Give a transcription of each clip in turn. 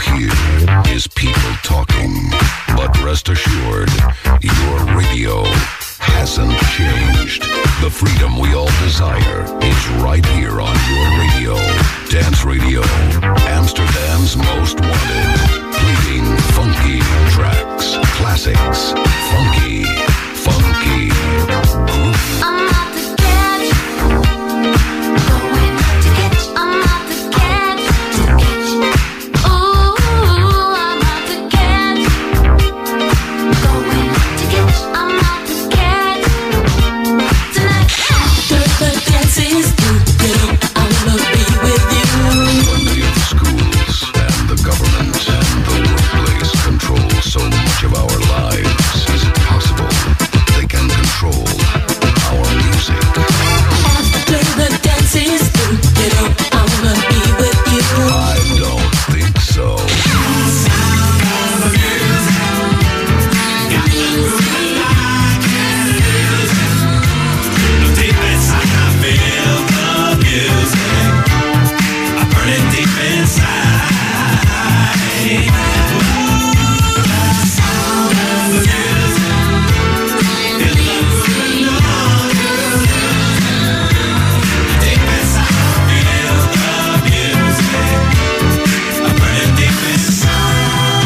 hear is people talking. But rest assured, your radio hasn't changed. The freedom we all desire is right here on your radio. Dance Radio, Amsterdam's most wanted. Playing funky tracks, classics, funky, groovy. I'm out to get you. Going to get you. I'm out to get you. Ooh, I'm out to get you. Going to get you. I'm out to get you. Tonight. The dance is through. You know I wanna be with you. One day the schools and the government and the workplace control so much of our lives. Is it possible they can control our music? After the dance is through, you know I wanna be with you. I don't think so. Deep inside, I feel the music. I burn it deep inside. Ooh, the sound of the music. It looks good on you. Deep inside, I feel the music. I burn it deep inside.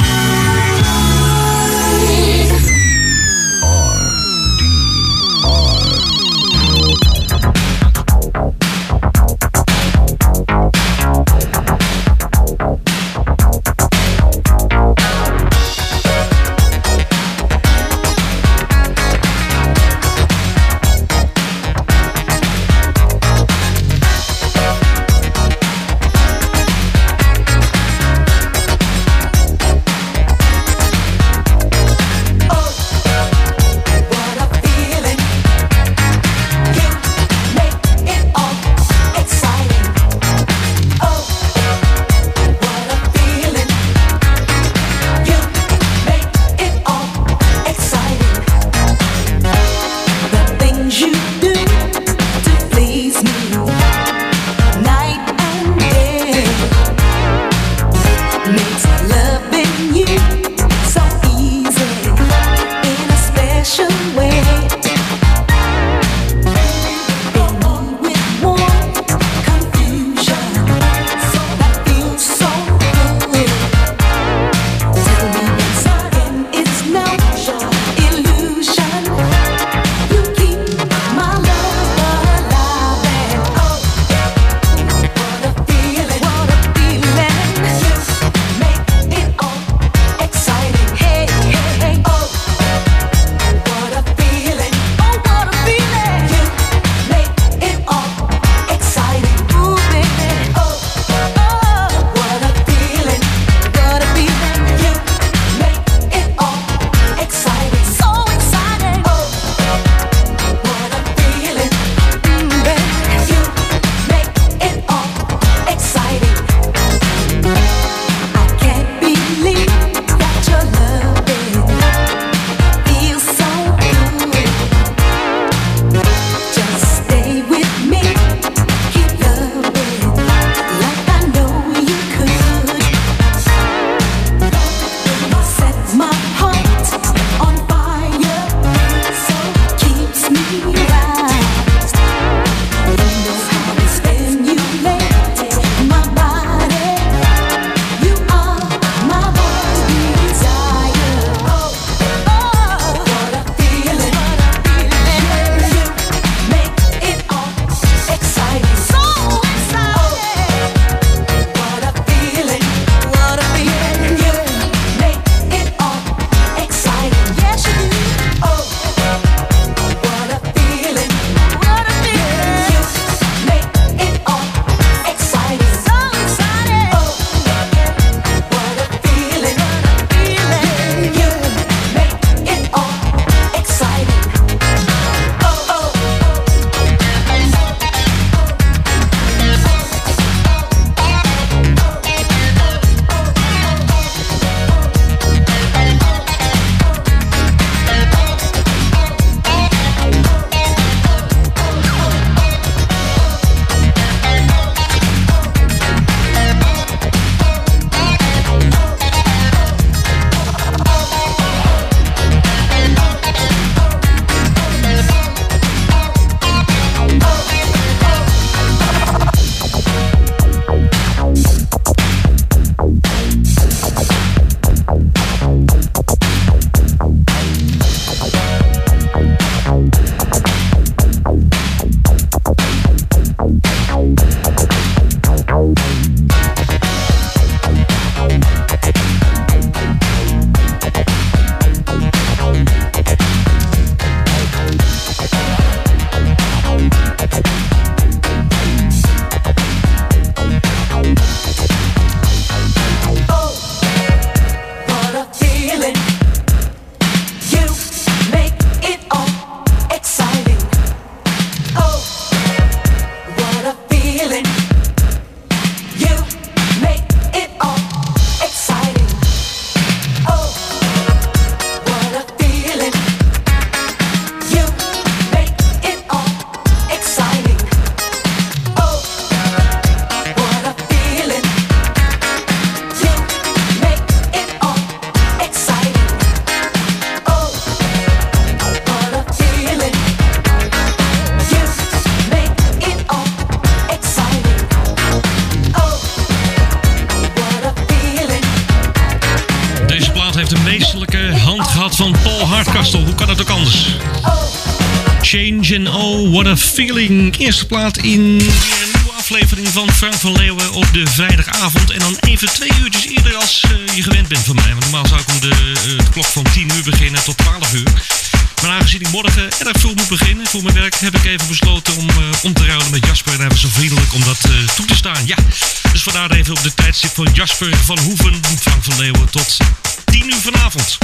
de meesterlijke hand gehad van Paul Hardcastle. Hoe kan het ook anders? Change and oh, what a feeling. Eerste plaat in weer een nieuwe aflevering van Frank van Leeuwen op de vrijdagavond. En dan even 2 uurtjes eerder als je gewend bent van mij. Want normaal zou ik om de klok van 10 uur beginnen tot 12 uur. Maar aangezien ik morgen erg vroeg moet beginnen voor mijn werk, heb ik even besloten om te ruilen met Jasper. En hij was zo vriendelijk om dat toe te staan. Ja, dus vandaar even op de tijdstip van Jasper van Hoeven, Frank van Leeuwen, tot 10 uur vanavond.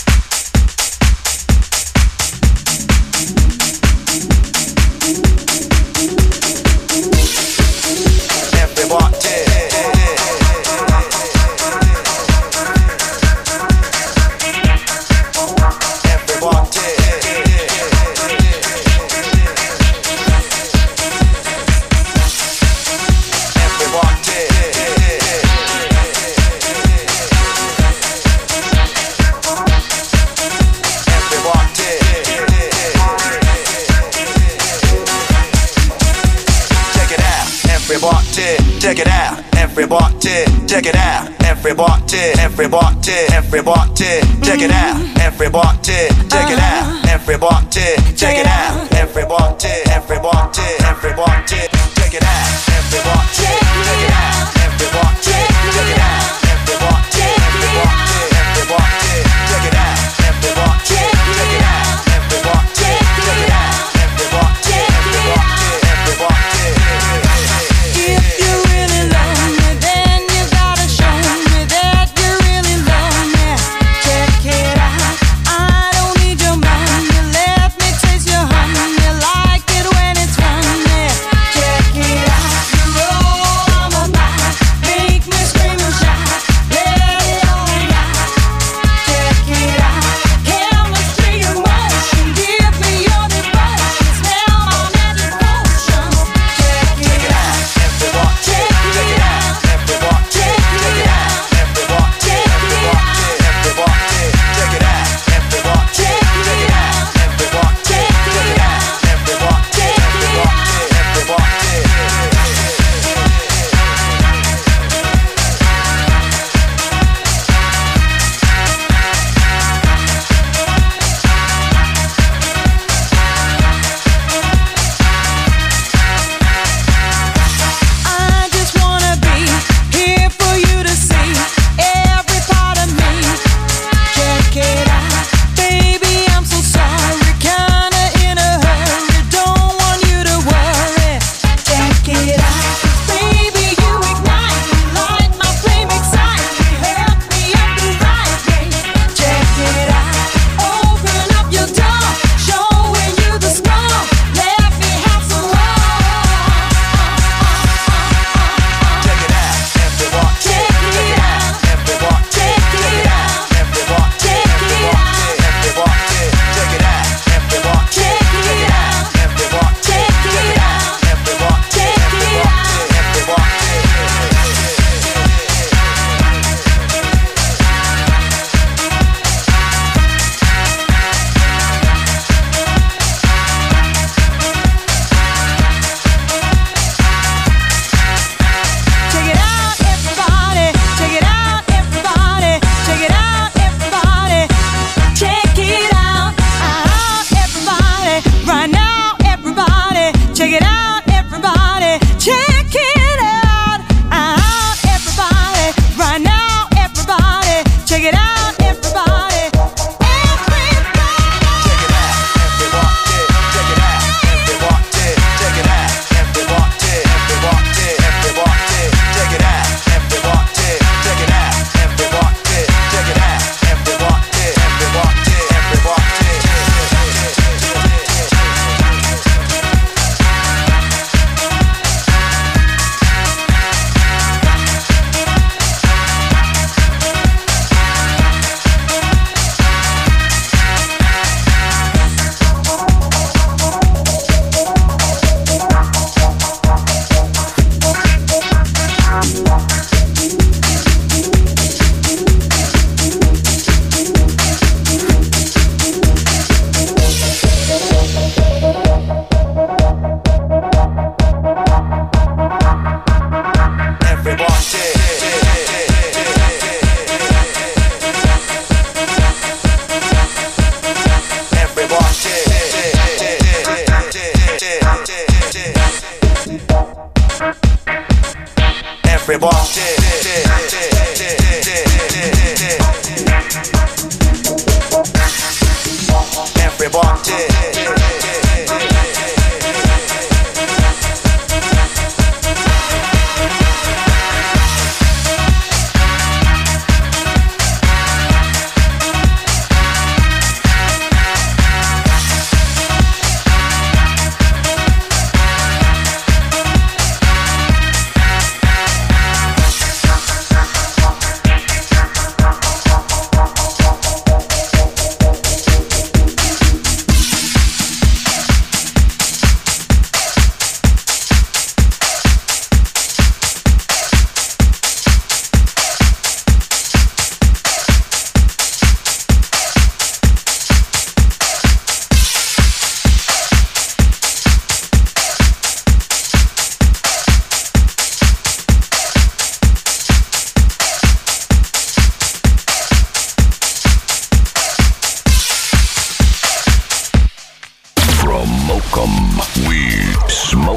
Check it out, everybody, check it out, everybody, everybody, everybody, check it out, everybody, check it out, everybody, check it out, everybody, everybody, everybody, check it out, everybody, check it out, everybody, check it out, everybody, everybody, everybody, check it out, everybody, check it out, everybody, check it out, everybody, everybody, everybody. If you really love me, then you gotta show me that you really love me. Check it out, I don't need your money. Let me taste your honey, like it when it's funny. Check it out, you're all on my mind.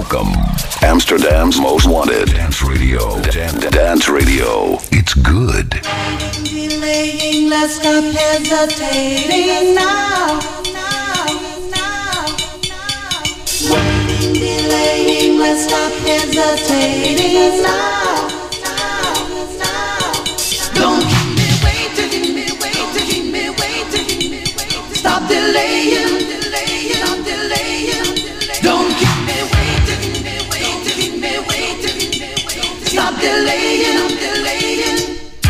Welcome. Amsterdam's most wanted. Dance radio. Dance radio. It's good. Delaying, let's stop hesitating now. Waiting, delaying, let's stop hesitating now. Don't keep me waiting, keep me waiting, keep me waiting, keep me waiting. Stop delaying, delaying, I'm delaying. Don't keep me waiting, keep me waiting, keep me waiting, keep me waiting. Stop delaying, I'm delaying.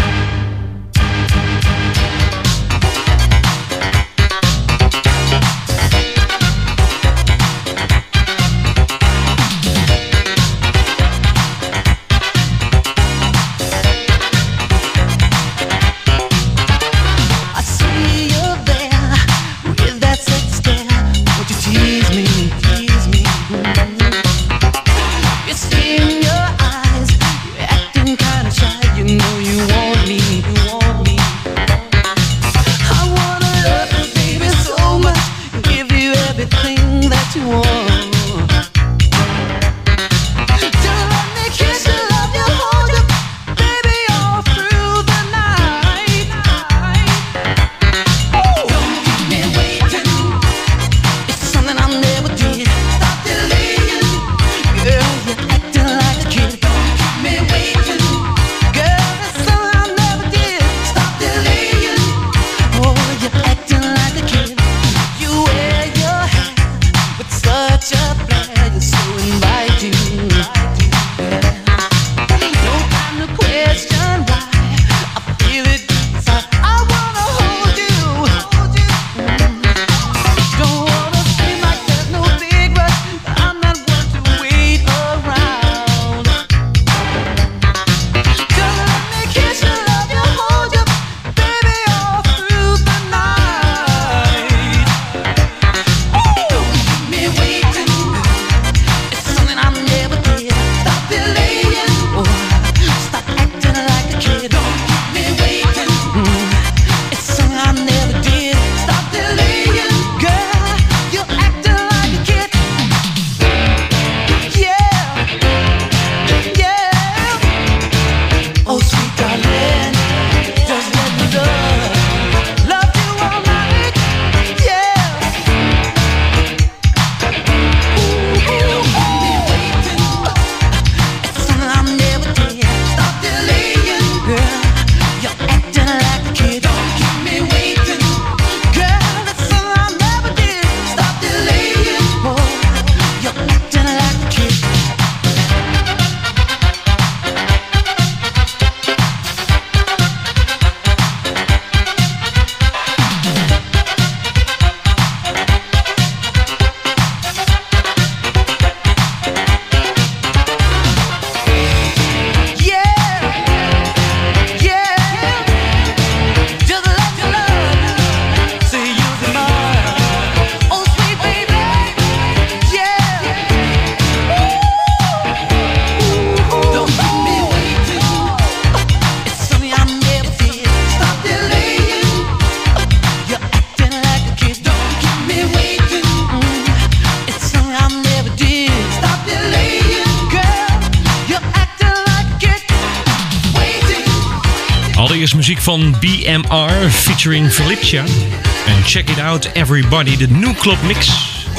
Muziek van BMR featuring Felicia. En Check It Out Everybody, de New Club Mix.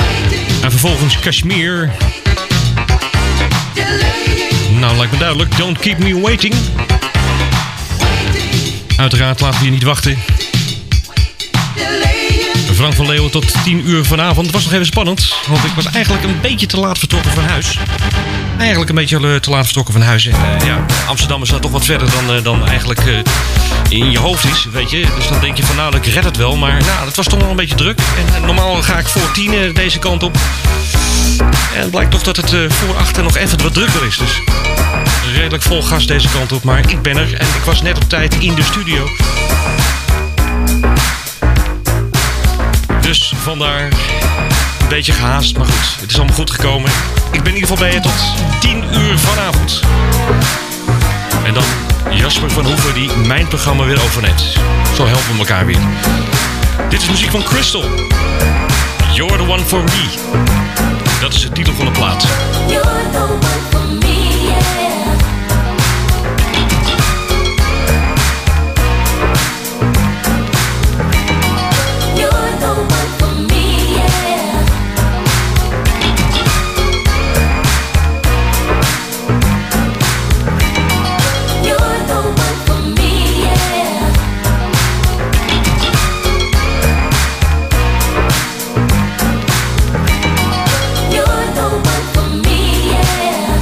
En vervolgens Kashmir. Nou, lijkt me duidelijk. Don't Keep Me Waiting. Uiteraard laten we je niet wachten. Frank van Leeuwen tot 10 uur vanavond. Het was nog even spannend, want ik was eigenlijk een beetje te laat vertrokken van huis. Eigenlijk een beetje te laat vertrokken van huis. En, ja, Amsterdam is daar toch wat verder dan eigenlijk in je hoofd is, weet je. Dus dan denk je van, nou, ik red het wel. Maar nou, het was toch wel een beetje druk. En normaal ga ik voor 10 deze kant op. En het blijkt toch dat het voor 8 nog even wat drukker is. Dus redelijk vol gas deze kant op. Maar ik ben er en ik was net op tijd in de studio. Dus vandaar een beetje gehaast. Maar goed, het is allemaal goed gekomen. Ik ben in ieder geval bij je tot 10 uur vanavond. En dan Jasper van Hoeven die mijn programma weer overneemt. Zo helpen we elkaar weer. Dit is muziek van Crystal. You're the one for me. Dat is de titel van de plaat. You're the one for me, yeah. You're the one for me, yeah. You're the one for me, yeah. You're the one for me, yeah.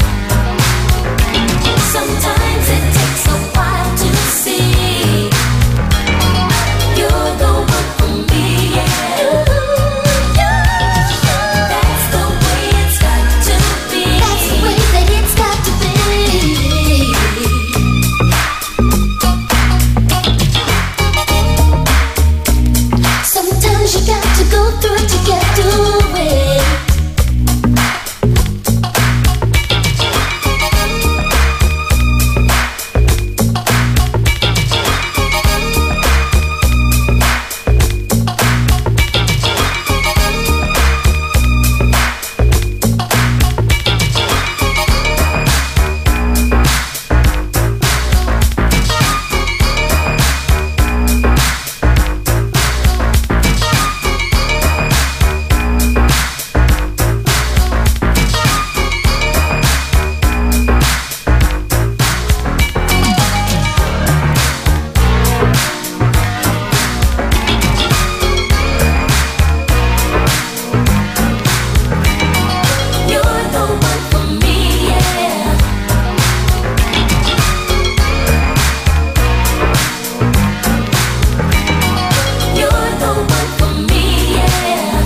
Sometimes it takes a while to see. You're the one for me, yeah. That's the way it's got to be. That's the way that it's got to be. Sometimes you got to go through it to get through it. You're the one for me, yeah. You're the one for me, yeah.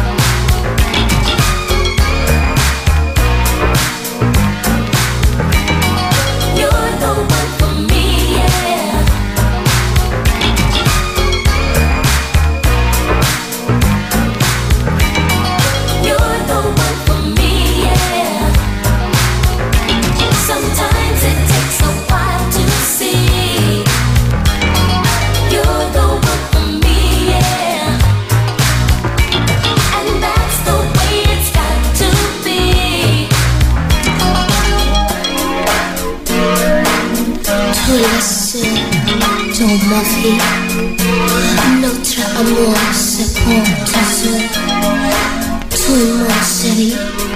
You're the one for me, yeah. You're the one for me, yeah. Sometimes it takes a while to see. You're the one for me, yeah. And that's the way it's got to be. Tu laisses ton ma vie, notre amour c'est pour tes yeux, tout mon chéri.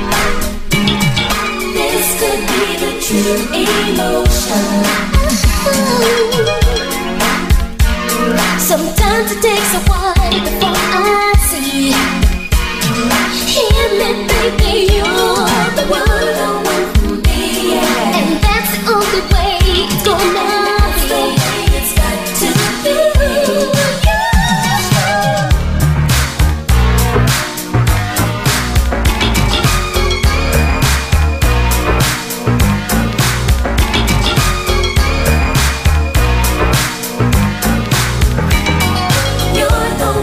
This could be the true emotion. Sometimes it takes a while before I see. Hear me, baby, you're the one for me, yeah. And that's the only way it's gonna be. That's the way it's got to be. You're the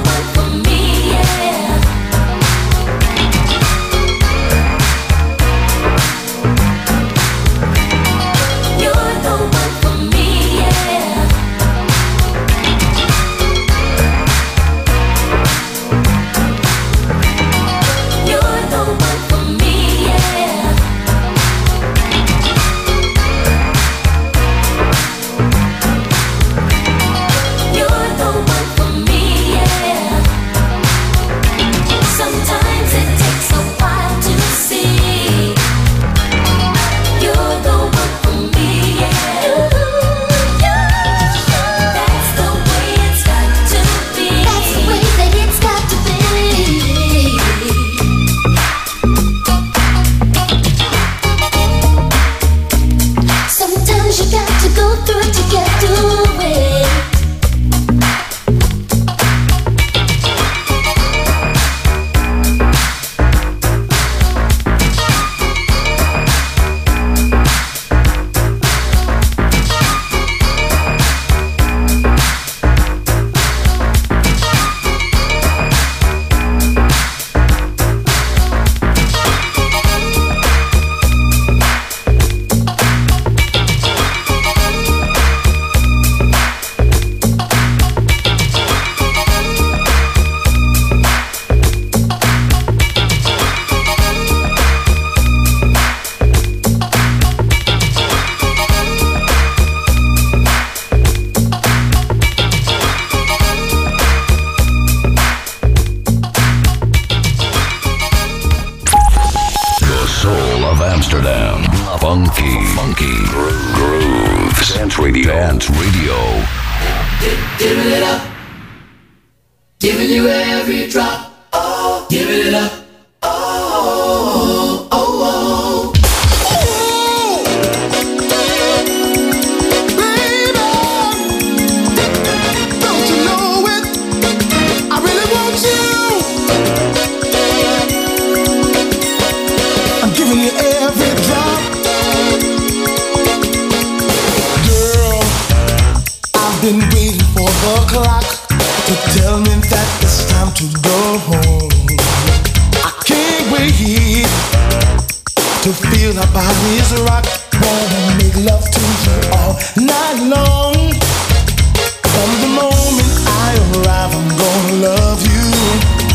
Dance Radio. Giving it up, giving you every drop. Oh, giving it up. Oh, oh, oh. Been waiting for the clock to tell me that it's time to go home. I can't wait to feel our bodies rock. Wanna make love to you all night long.